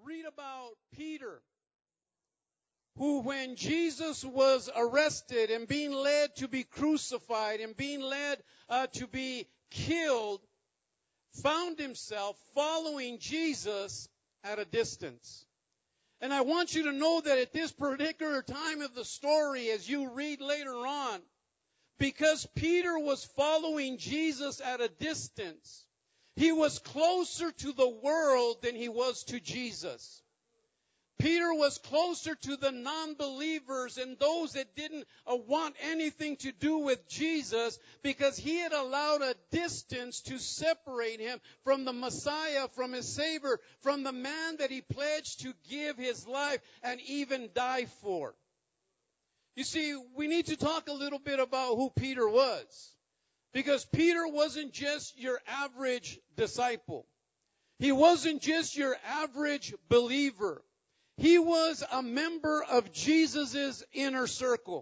read about Peter, who when Jesus was arrested and being led to be crucified and being led to be killed, found himself following Jesus at a distance. And I want you to know that at this particular time of the story, as you read later on, because Peter was following Jesus at a distance, he was closer to the world than he was to Jesus. Peter was closer to the non-believers and those that didn't want anything to do with Jesus, because he had allowed a distance to separate him from the Messiah, from his Savior, from the man that he pledged to give his life and even die for. You see, we need to talk a little bit about who Peter was, because Peter wasn't just your average disciple. He wasn't just your average believer. He was a member of Jesus' inner circle.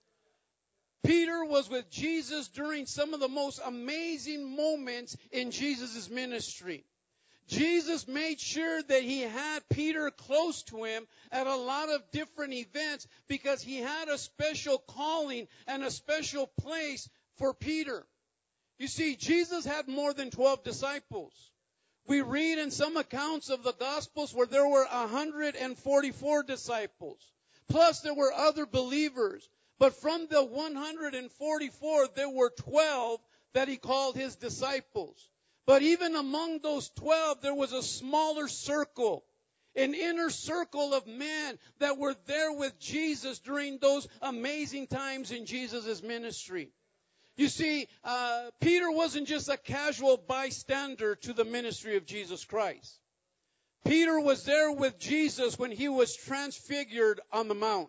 Peter was with Jesus during some of the most amazing moments in Jesus' ministry. Jesus made sure that he had Peter close to him at a lot of different events, because he had a special calling and a special place for Peter. You see, Jesus had more than 12 disciples. We read in some accounts of the Gospels where there were 144 disciples. Plus there were other believers. But from the 144, there were 12 that he called his disciples. But even among those 12, there was a smaller circle, an inner circle of men that were there with Jesus during those amazing times in Jesus' ministry. You see, Peter wasn't just a casual bystander to the ministry of Jesus Christ. Peter was there with Jesus when he was transfigured on the mount.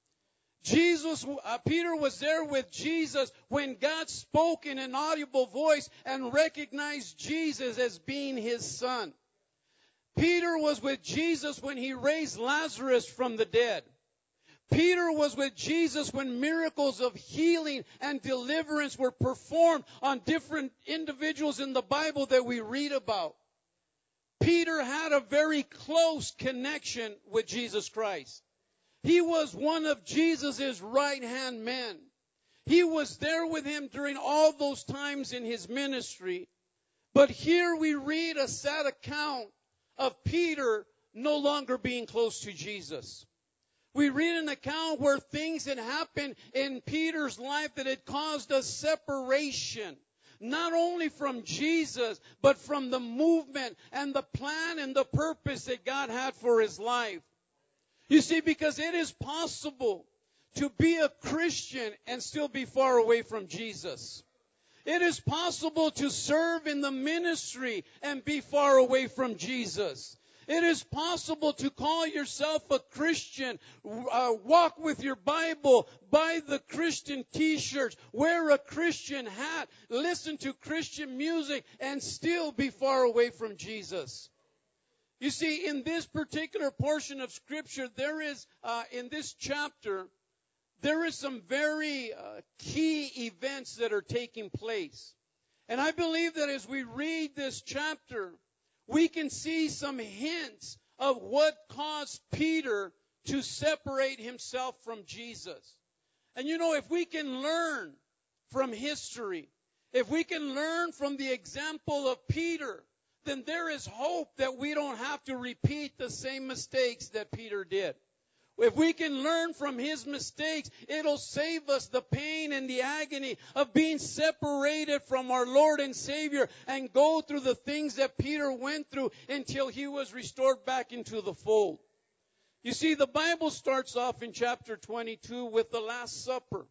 Peter was there with Jesus when God spoke in an audible voice and recognized Jesus as being his son. Peter was with Jesus when he raised Lazarus from the dead. Peter was with Jesus when miracles of healing and deliverance were performed on different individuals in the Bible that we read about. Peter had a very close connection with Jesus Christ. He was one of Jesus' right-hand men. He was there with him during all those times in his ministry. But here we read a sad account of Peter no longer being close to Jesus. We read an account where things had happened in Peter's life that had caused a separation, not only from Jesus, but from the movement and the plan and the purpose that God had for his life. You see, because it is possible to be a Christian and still be far away from Jesus. It is possible to serve in the ministry and be far away from Jesus. It is possible to call yourself a Christian, walk with your Bible, buy the Christian t-shirts, wear a Christian hat, listen to Christian music, and still be far away from Jesus. You see, in this particular portion of Scripture, there is, in this chapter, there is some very key events that are taking place. And I believe that as we read this chapter, we can see some hints of what caused Peter to separate himself from Jesus. And you know, if we can learn from history, if we can learn from the example of Peter, then there is hope that we don't have to repeat the same mistakes that Peter did. If we can learn from his mistakes, it'll save us the pain and the agony of being separated from our Lord and Savior and go through the things that Peter went through until he was restored back into the fold. You see, the Bible starts off in chapter 22 with the Last Supper.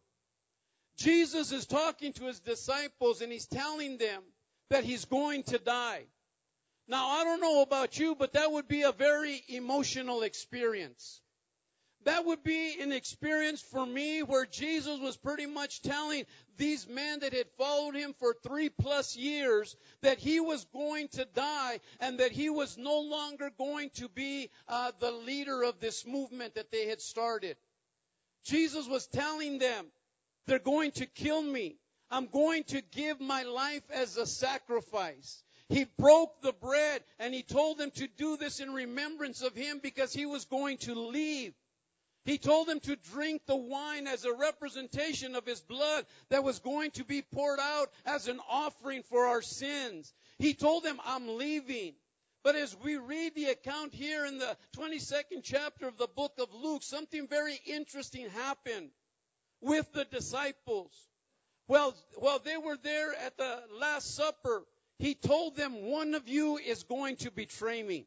Jesus is talking to his disciples and he's telling them that he's going to die. Now, I don't know about you, but that would be a very emotional experience. That would be an experience for me where Jesus was pretty much telling these men that had followed him for 3+ years that he was going to die and that he was no longer going to be the leader of this movement that they had started. Jesus was telling them, they're going to kill me. I'm going to give my life as a sacrifice. He broke the bread and he told them to do this in remembrance of him because he was going to leave. He told them to drink the wine as a representation of his blood that was going to be poured out as an offering for our sins. He told them, I'm leaving. But as we read the account here in the 22nd chapter of the book of Luke, something very interesting happened with the disciples. Well, while they were there at the Last Supper, he told them, one of you is going to betray me.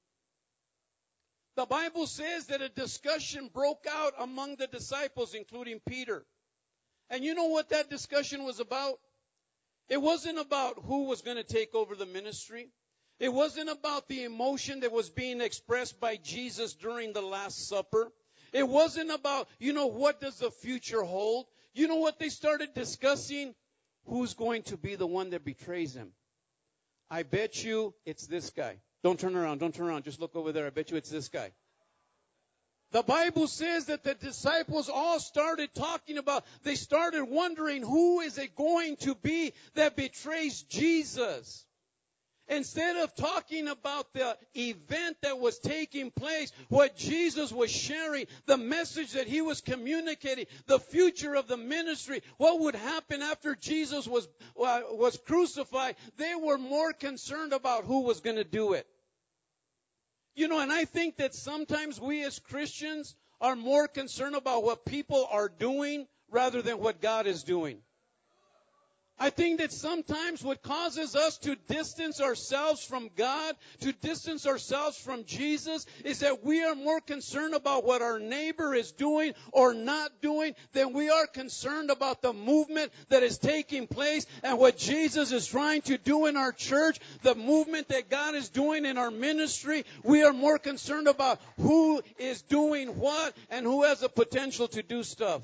The Bible says that a discussion broke out among the disciples, including Peter. And you know what that discussion was about? It wasn't about who was going to take over the ministry. It wasn't about the emotion that was being expressed by Jesus during the Last Supper. It wasn't about, what does the future hold? You know what they started discussing? Who's going to be the one that betrays him? I bet you it's this guy. Don't turn around. Just look over there. I bet you it's this guy. The Bible says that the disciples all started talking about, they started wondering, who is it going to be that betrays Jesus? Instead of talking about the event that was taking place, what Jesus was sharing, the message that he was communicating, the future of the ministry, what would happen after Jesus was crucified, they were more concerned about who was going to do it. And I think that sometimes we as Christians are more concerned about what people are doing rather than what God is doing. I think that sometimes what causes us to distance ourselves from God, to distance ourselves from Jesus, is that we are more concerned about what our neighbor is doing or not doing than we are concerned about the movement that is taking place and what Jesus is trying to do in our church, the movement that God is doing in our ministry. We are more concerned about who is doing what and who has the potential to do stuff.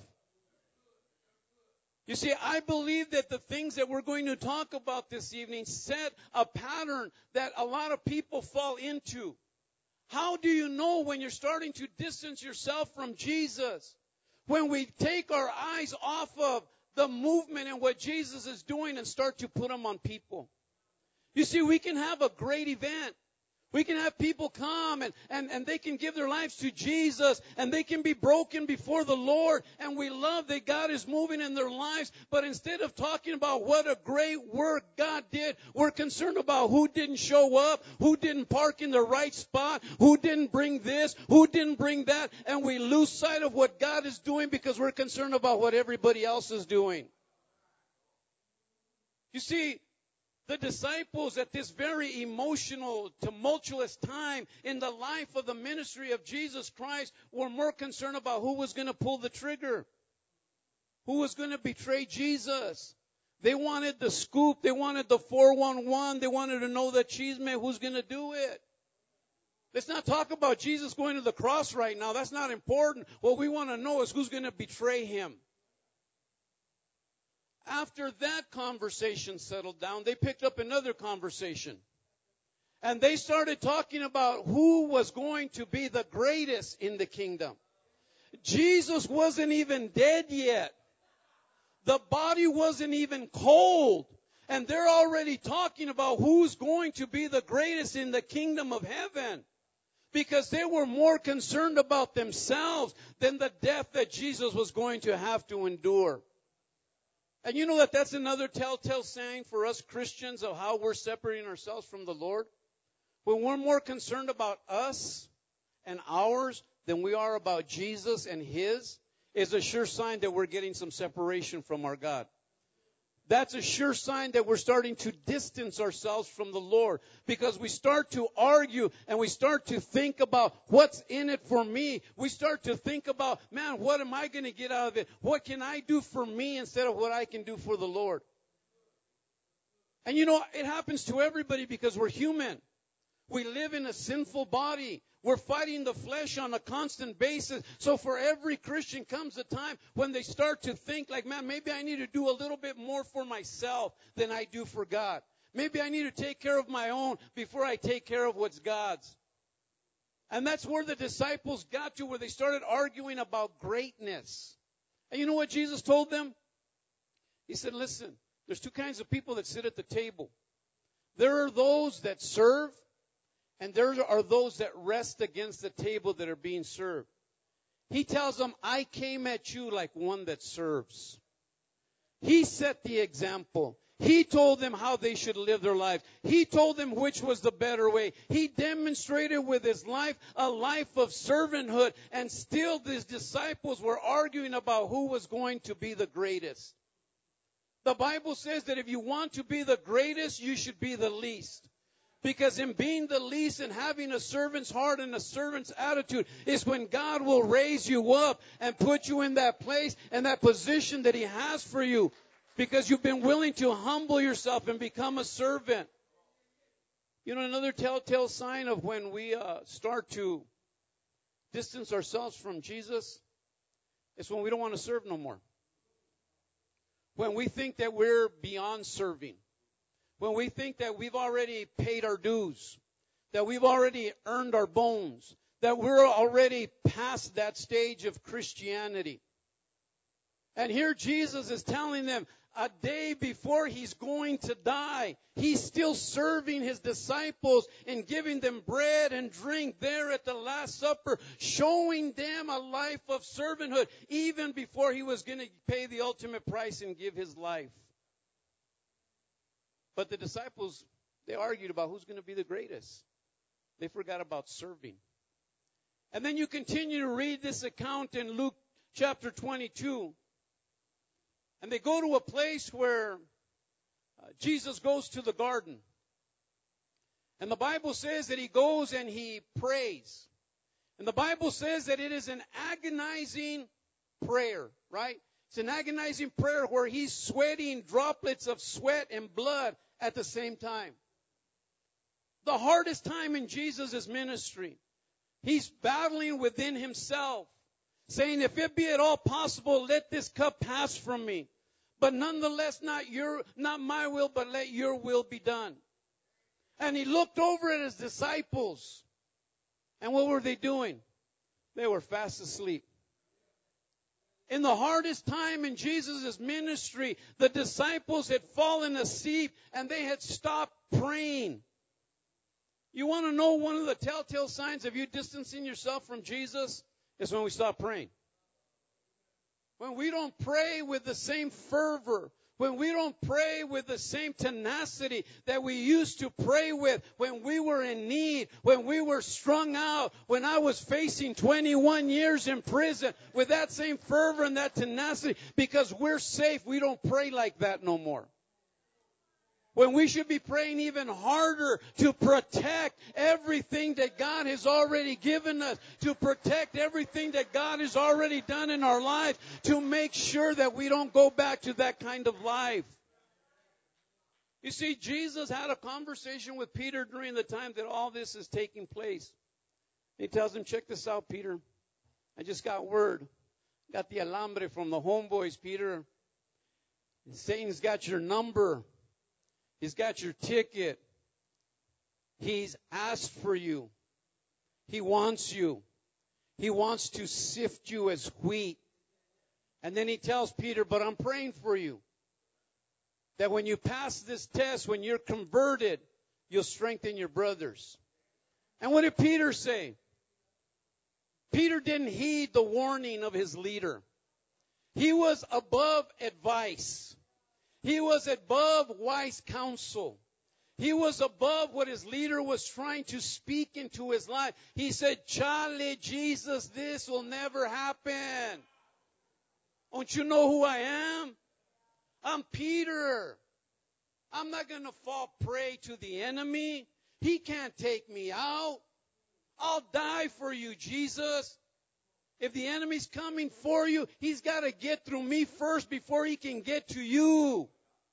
You see, I believe that the things that we're going to talk about this evening set a pattern that a lot of people fall into. How do you know when you're starting to distance yourself from Jesus? When we take our eyes off of the movement and what Jesus is doing and start to put them on people. You see, we can have a great event. We can have people come and they can give their lives to Jesus and they can be broken before the Lord. And we love that God is moving in their lives. But instead of talking about what a great work God did, we're concerned about who didn't show up, who didn't park in the right spot, who didn't bring this, who didn't bring that. And we lose sight of what God is doing because we're concerned about what everybody else is doing. You see, the disciples at this very emotional, tumultuous time in the life of the ministry of Jesus Christ were more concerned about who was going to pull the trigger, who was going to betray Jesus. They wanted the scoop. They wanted the 411. They wanted to know the chisme, who's going to do it. Let's not talk about Jesus going to the cross right now. That's not important. What we want to know is who's going to betray him. After that conversation settled down, they picked up another conversation. And they started talking about who was going to be the greatest in the kingdom. Jesus wasn't even dead yet. The body wasn't even cold. And they're already talking about who's going to be the greatest in the kingdom of heaven. Because they were more concerned about themselves than the death that Jesus was going to have to endure. And you know that that's another telltale sign for us Christians of how we're separating ourselves from the Lord? When we're more concerned about us and ours than we are about Jesus and his, is a sure sign that we're getting some separation from our God. That's a sure sign that we're starting to distance ourselves from the Lord, because we start to argue and we start to think about what's in it for me. We start to think about, man, what am I going to get out of it? What can I do for me instead of what I can do for the Lord? And it happens to everybody because we're human. We live in a sinful body. We're fighting the flesh on a constant basis. So for every Christian comes a time when they start to think like, man, maybe I need to do a little bit more for myself than I do for God. Maybe I need to take care of my own before I take care of what's God's. And that's where the disciples got to, where they started arguing about greatness. And you know what Jesus told them? He said, listen, there's two kinds of people that sit at the table. There are those that serve, and there are those that rest against the table that are being served. He tells them, I came at you like one that serves. He set the example. He told them how they should live their lives. He told them which was the better way. He demonstrated with his life a life of servanthood, and still his disciples were arguing about who was going to be the greatest. The Bible says that if you want to be the greatest, you should be the least. Because in being the least and having a servant's heart and a servant's attitude is when God will raise you up and put you in that place and that position that He has for you. Because you've been willing to humble yourself and become a servant. You know, another telltale sign of when we start to distance ourselves from Jesus is when we don't want to serve no more. When we think that we're beyond serving. When we think that we've already paid our dues, that we've already earned our bones, that we're already past that stage of Christianity. And here Jesus is telling them, a day before He's going to die, He's still serving His disciples and giving them bread and drink there at the Last Supper, showing them a life of servanthood, even before He was going to pay the ultimate price and give His life. But the disciples, they argued about who's going to be the greatest. They forgot about serving. And then you continue to read this account in Luke chapter 22. And they go to a place where Jesus goes to the garden. And the Bible says that He goes and He prays. And the Bible says that it is an agonizing prayer, right? It's an agonizing prayer where He's sweating droplets of sweat and blood at the same time. The hardest time in Jesus' ministry, He's battling within Himself, saying, if it be at all possible, let this cup pass from me. But nonetheless, not my will, but let your will be done. And He looked over at His disciples. And what were they doing? They were fast asleep. In the hardest time in Jesus' ministry, the disciples had fallen asleep and they had stopped praying. You want to know one of the telltale signs of you distancing yourself from Jesus? Is when we stop praying. When we don't pray with the same fervor, when we don't pray with the same tenacity that we used to pray with when we were in need, when we were strung out, when I was facing 21 years in prison, with that same fervor and that tenacity, because we're safe, we don't pray like that no more. When we should be praying even harder to protect everything that God has already given us, to protect everything that God has already done in our life, to make sure that we don't go back to that kind of life. You see, Jesus had a conversation with Peter during the time that all this is taking place. He tells him, check this out, Peter. I just got word. Got the alambre from the homeboys, Peter. Satan's got your number. He's got your ticket. He's asked for you. He wants you. He wants to sift you as wheat. And then he tells Peter, but I'm praying for you. That when you pass this test, when you're converted, you'll strengthen your brothers. And what did Peter say? Peter didn't heed the warning of his leader. He was above advice. He was above wise counsel. He was above what his leader was trying to speak into his life. He said, Charlie, Jesus, this will never happen. Don't you know who I am? I'm Peter. I'm not going to fall prey to the enemy. He can't take me out. I'll die for you, Jesus. If the enemy's coming for you, he's got to get through me first before he can get to you.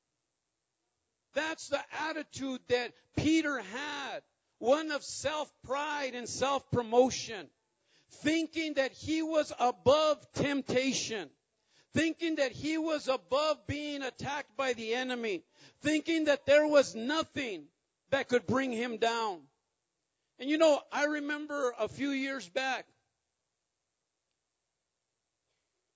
That's the attitude that Peter had. One of self-pride and self-promotion. Thinking that he was above temptation. Thinking that he was above being attacked by the enemy. Thinking that there was nothing that could bring him down. And you know, I remember a few years back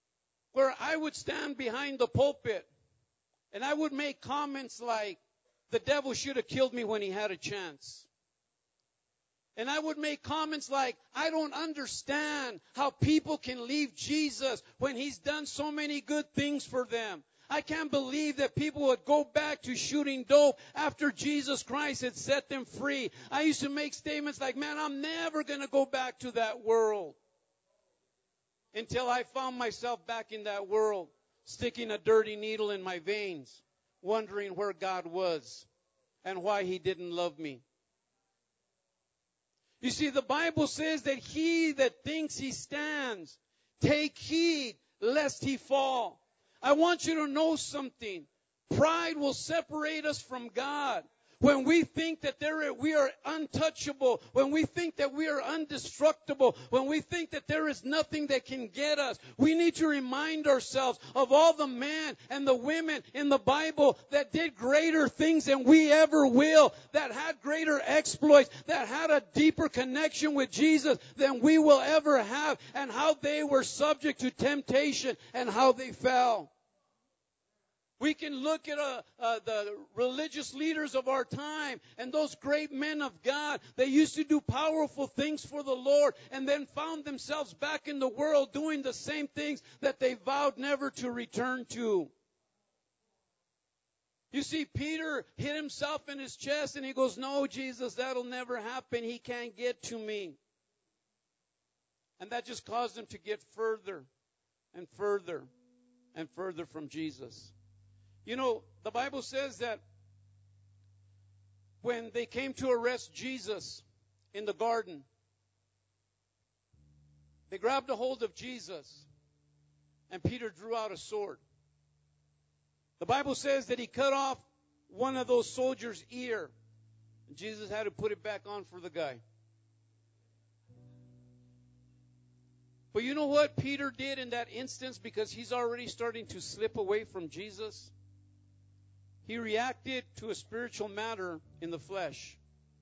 where I would stand behind the pulpit and I would make comments like, the devil should have killed me when he had a chance. And I would make comments like, I don't understand how people can leave Jesus when He's done so many good things for them. I can't believe that people would go back to shooting dope after Jesus Christ had set them free. I used to make statements like, man, I'm never going to go back to that world. Until I found myself back in that world, sticking a dirty needle in my veins, wondering where God was and why He didn't love me. You see, the Bible says that he that thinks he stands, take heed lest he fall. I want you to know something. Pride will separate us from God. When we think that we are untouchable, when we think that we are indestructible, when we think that there is nothing that can get us, we need to remind ourselves of all the men and the women in the Bible that did greater things than we ever will, that had greater exploits, that had a deeper connection with Jesus than we will ever have, and how they were subject to temptation and how they fell. We can look at the religious leaders of our time and those great men of God. They used to do powerful things for the Lord and then found themselves back in the world doing the same things that they vowed never to return to. You see, Peter hit himself in his chest and he goes, no, Jesus, that'll never happen. He can't get to me. And that just caused him to get further and further and further from Jesus. You know, the Bible says that when they came to arrest Jesus in the garden, they grabbed a hold of Jesus, and Peter drew out a sword. The Bible says that he cut off one of those soldiers' ear, and Jesus had to put it back on for the guy. But you know what Peter did in that instance, because he's already starting to slip away from Jesus? He reacted to a spiritual matter in the flesh.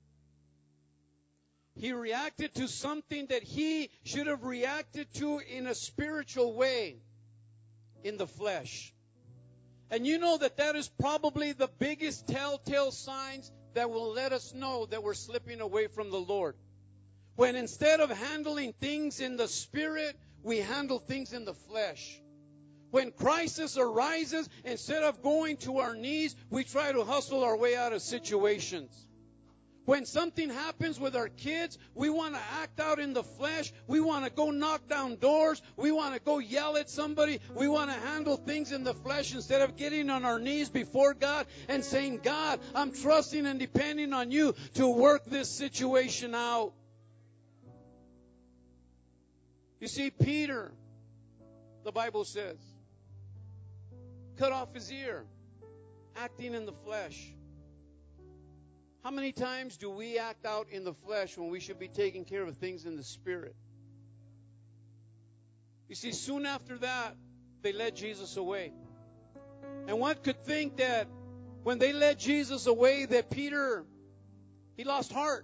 He reacted to something that he should have reacted to in a spiritual way in the flesh. And you know that is probably the biggest telltale signs that will let us know that we're slipping away from the Lord. When instead of handling things in the spirit, we handle things in the flesh. When crisis arises, instead of going to our knees, we try to hustle our way out of situations. When something happens with our kids, we want to act out in the flesh. We want to go knock down doors. We want to go yell at somebody. We want to handle things in the flesh instead of getting on our knees before God and saying, God, I'm trusting and depending on you to work this situation out. You see, Peter, the Bible says, cut off his ear, acting in the flesh. How many times do we act out in the flesh when we should be taking care of things in the spirit? You see, soon after that, they led Jesus away. And one could think that when they led Jesus away, that Peter, he lost heart.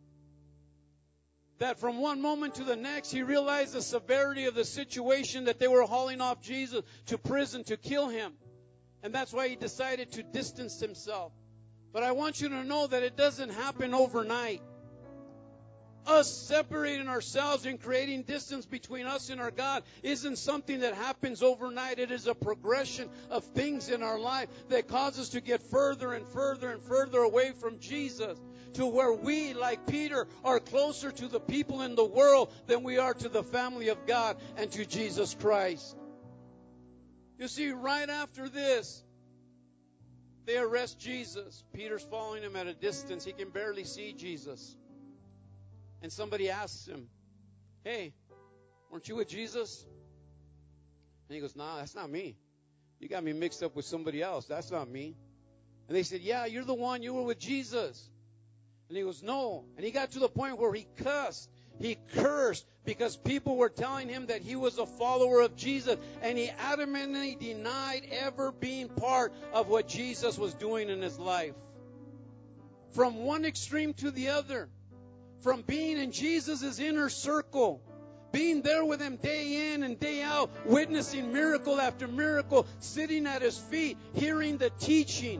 That from one moment to the next, he realized the severity of the situation, that they were hauling off Jesus to prison to kill him. And that's why he decided to distance himself. But I want you to know that it doesn't happen overnight. Us separating ourselves and creating distance between us and our God isn't something that happens overnight. It is a progression of things in our life that cause us to get further and further and further away from Jesus, to where we, like Peter, are closer to the people in the world than we are to the family of God and to Jesus Christ. You see, right after this, they arrest Jesus. Peter's following him at a distance. He can barely see Jesus. And somebody asks him, hey, weren't you with Jesus? And he goes, nah, that's not me. You got me mixed up with somebody else. That's not me. And they said, yeah, you're the one. You were with Jesus. And he goes, no. And he got to the point where he cussed. He cursed because people were telling him that he was a follower of Jesus. And he adamantly denied ever being part of what Jesus was doing in his life. From one extreme to the other. From being in Jesus' inner circle, being there with him day in and day out, witnessing miracle after miracle, sitting at his feet, hearing the teaching,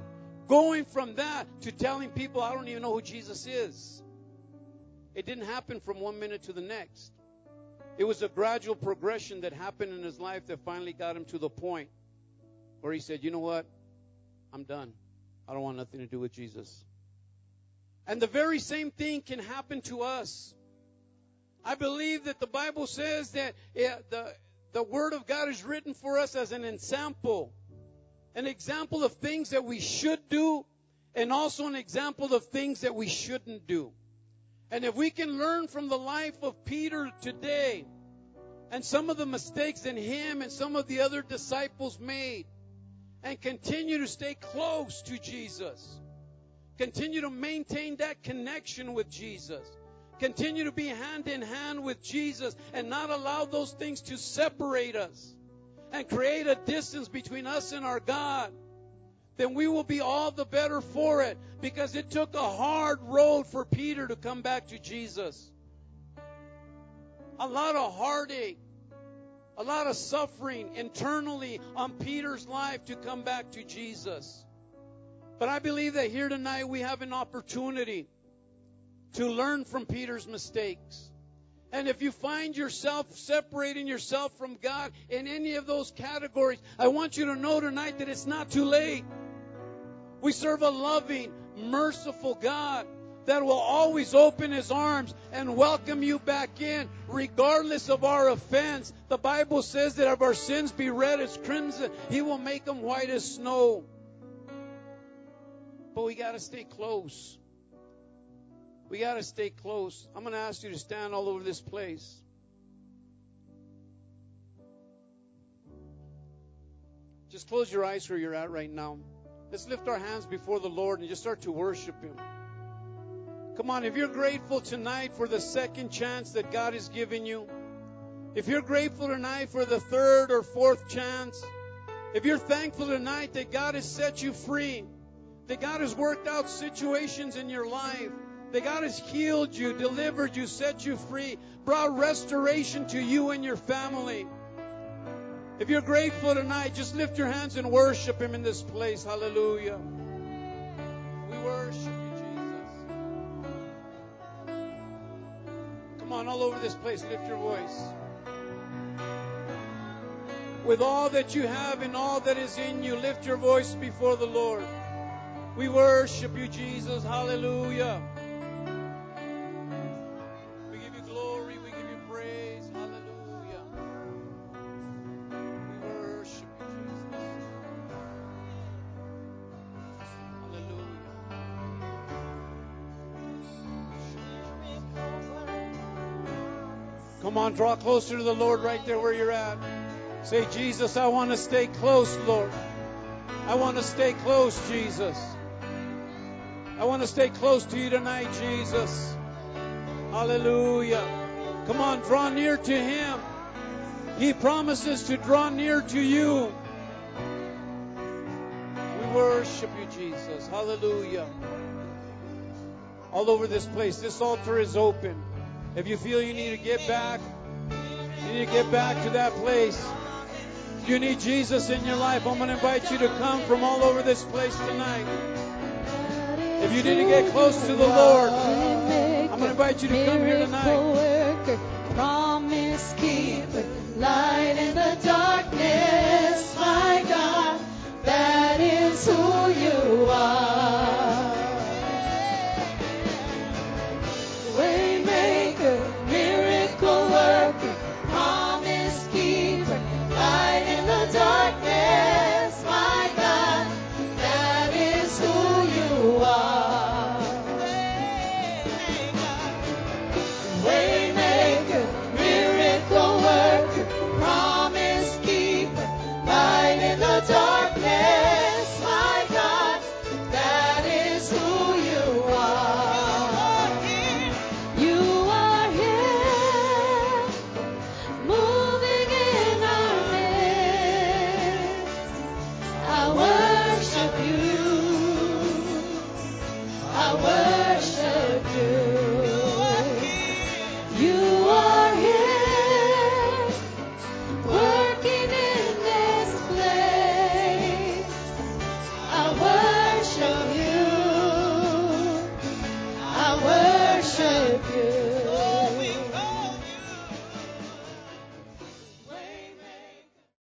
going from that to telling people, I don't even know who Jesus is. It didn't happen from one minute to the next. It was a gradual progression that happened in his life that finally got him to the point where he said, you know what? I'm done. I don't want nothing to do with Jesus. And the very same thing can happen to us. I believe that the Bible says that the Word of God is written for us as an example of things that we should do, and also an example of things that we shouldn't do. And if we can learn from the life of Peter today, and some of the mistakes that him and some of the other disciples made, and continue to stay close to Jesus, continue to maintain that connection with Jesus, continue to be hand in hand with Jesus, and not allow those things to separate us and create a distance between us and our God, then we will be all the better for it, because it took a hard road for Peter to come back to Jesus. A lot of heartache, a lot of suffering internally on Peter's life to come back to Jesus. But I believe that here tonight we have an opportunity to learn from Peter's mistakes. And if you find yourself separating yourself from God in any of those categories, I want you to know tonight that it's not too late. We serve a loving, merciful God that will always open His arms and welcome you back in, regardless of our offense. The Bible says that if our sins be red as crimson, He will make them white as snow. But we got to stay close. We got to stay close. I'm going to ask you to stand all over this place. Just close your eyes where you're at right now. Let's lift our hands before the Lord and just start to worship Him. Come on, if you're grateful tonight for the second chance that God has given you, if you're grateful tonight for the third or fourth chance, if you're thankful tonight that God has set you free, that God has worked out situations in your life, that God has healed you, delivered you, set you free, brought restoration to you and your family. If you're grateful tonight, just lift your hands and worship Him in this place. Hallelujah. We worship You, Jesus. Come on, all over this place, lift your voice. With all that you have and all that is in you, lift your voice before the Lord. We worship You, Jesus. Hallelujah. We give You glory. We give You praise. Hallelujah. We worship You, Jesus. Hallelujah. Come on, draw closer to the Lord right there where you're at. Say, Jesus, I want to stay close, Lord. I want to stay close, Jesus. I want to stay close to You tonight, Jesus. Hallelujah. Come on, draw near to Him. He promises to draw near to you. We worship You, Jesus. Hallelujah. All over this place, this altar is open. If you feel you need to get back, you need to get back to that place. If you need Jesus in your life, I'm going to invite you to come from all over this place tonight. If you need to get close to the Lord, I'm going to invite you to come here tonight.